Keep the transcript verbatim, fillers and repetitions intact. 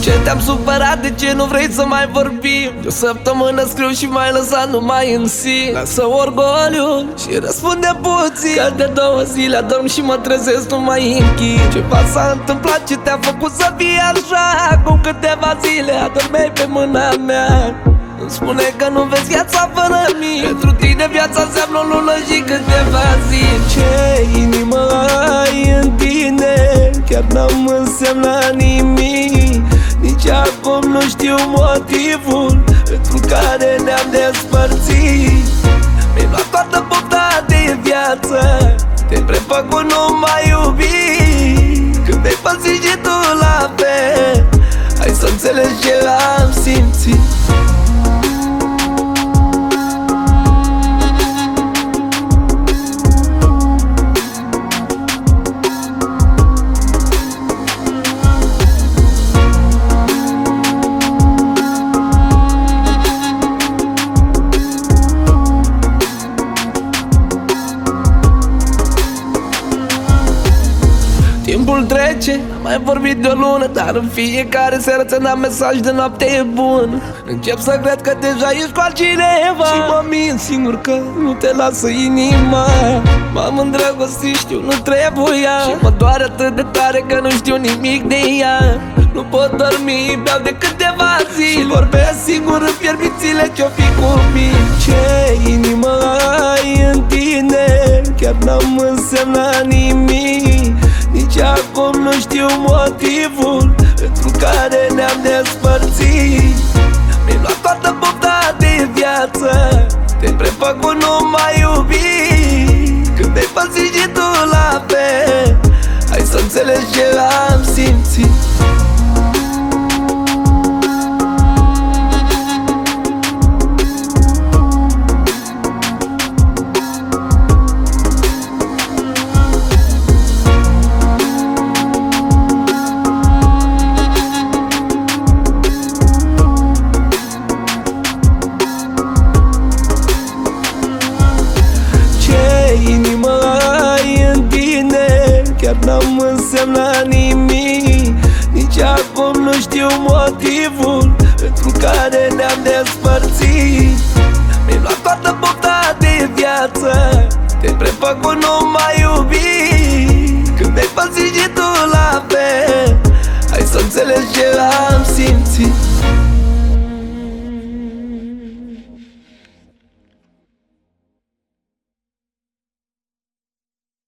ce te-am supărat, de ce nu vrei să mai vorbim? De o săptămână scriu și m-ai lăsat numai în si. Lasă orgoliul și răspunde puțin, că de două zile adorm și mă trezesc numai închid. Ceva s-a întâmplat ce te-a făcut să fii așa? Acum câteva zile adormeai pe mâna mea. Îmi spune că nu vezi viața fără mine. Pentru tine viața înseamnă o lună și câteva zile. Ce inimă ai în tine, chiar n-am însemnat nimic. Nici acum nu știu motivul pentru care ne-am despărțit. Mi-ai luat toată pofta de viață, te-ai prefăcut, nu mai iubi. Când ai pățit și tu la fel, hai să înțelegi ce am simțit. Timpul trece, am mai vorbit de o lună, dar în fiecare seară ți-am dat mesaj de noapte e bună. Încep să cred că deja ești cu altcineva și mă mint singur că nu te lasă inima. M-am îndrăgostit, știu, nu trebuia, și mă doare atât de tare că nu știu nimic de ea. Nu pot dormi, beau de câteva zile și vorbesc singur în fierbițile ce-o fi cu mine. Ce inimă ai în tine, chiar n-am însemnat nimic. Nici acum nu știu motivul pentru care ne-am despărțit. Mi-ai luat toată pofta de viață, te-ai prefăcut, nu mai iubi. Când ai pățit și tu la fel, hai să înțelegi ce am simțit. Inimă ai în tine, chiar n-am însemnat nimic. Nici acum nu știu motivul pentru care ne-am despărțit. Mi-ai luat toată pofta de viață, te-ai prefăcut, nu mai iubi. Când ai pățit și tu la fel, hai să înțelegi ce am